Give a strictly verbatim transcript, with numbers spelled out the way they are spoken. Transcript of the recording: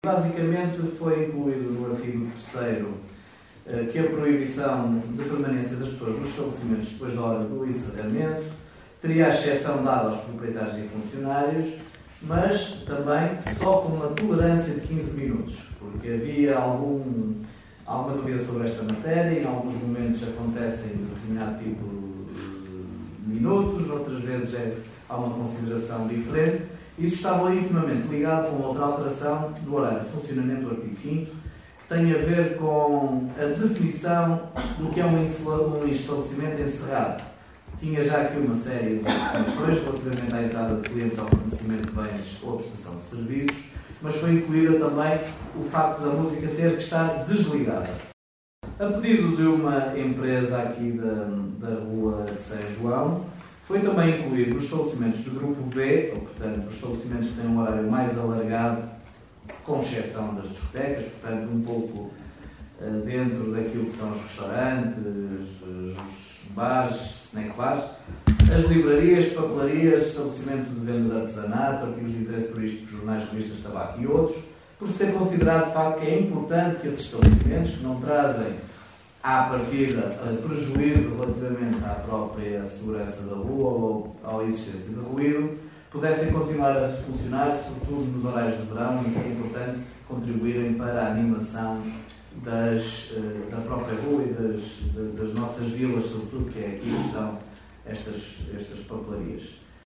Basicamente foi incluído no artigo terceiro que a proibição de permanência das pessoas nos estabelecimentos depois da hora do encerramento teria a exceção dada aos proprietários e funcionários, mas também só com uma tolerância de quinze minutos, porque havia algum, alguma dúvida sobre esta matéria e em alguns momentos acontecem de determinado tipo de minutos, outras vezes é, há uma consideração diferente. Isso estava intimamente ligado com outra alteração do horário de funcionamento do artigo quinto, que tem a ver com a definição do que é um estabelecimento encerrado. Tinha já aqui uma série de definições relativamente à entrada de clientes ao fornecimento de bens ou prestação de serviços, mas foi incluída também o facto da música ter que estar desligada. A pedido de uma empresa aqui da, da rua de São João, foi também incluído os estabelecimentos do grupo B, ou, portanto, os estabelecimentos que têm um horário mais alargado, com exceção das discotecas, portanto, um pouco uh, dentro daquilo que são os restaurantes, os bares, snack bars, as livrarias, papelarias, estabelecimento de venda de artesanato, artigos de interesse turístico, jornais, revistas, tabaco e outros, por se ter considerado de facto que é importante que esses estabelecimentos, que não trazem à partida prejuízo relativamente à própria segurança da rua ou à existência de ruído, pudessem continuar a funcionar, sobretudo nos horários de verão, e que é importante contribuírem para a animação das, da própria rua e das, das nossas vilas, sobretudo, que é aqui que estão estas, estas papelarias.